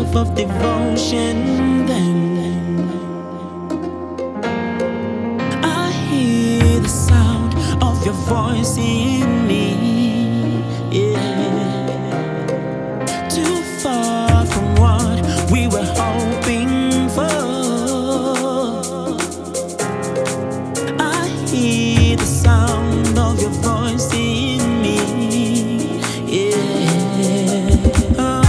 life of devotion. Then I hear the sound of your voice in me. Yeah, too far from what we were hoping for. I hear the sound of your voice in me. Yeah. Oh.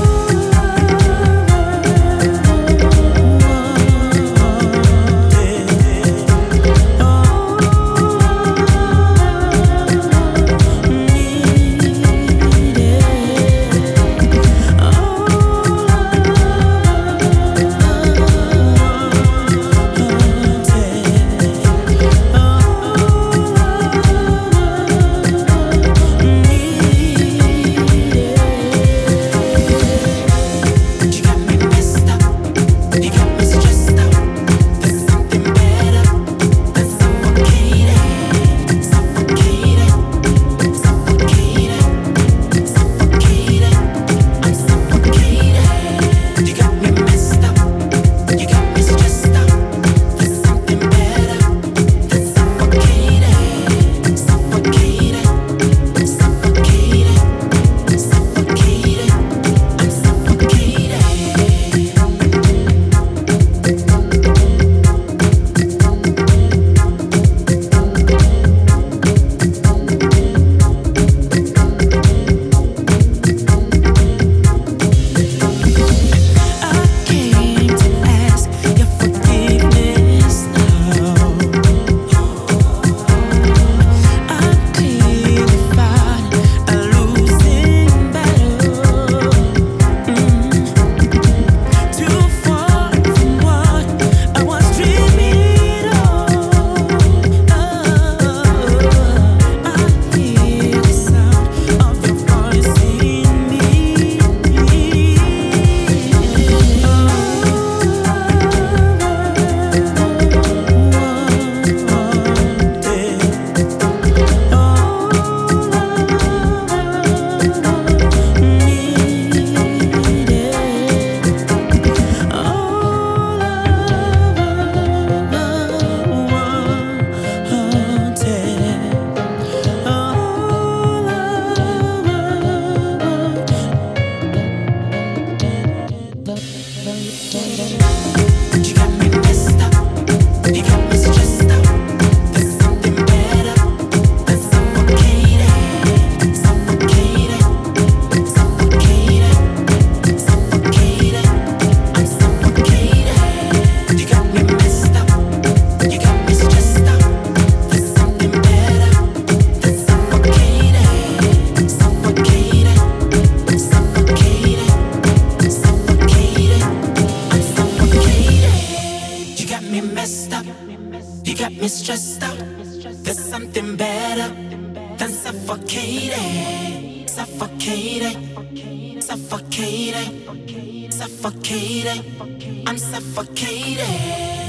You got me stressed out. There's something better than suffocating. Suffocating. Suffocating. Suffocating. I'm suffocating.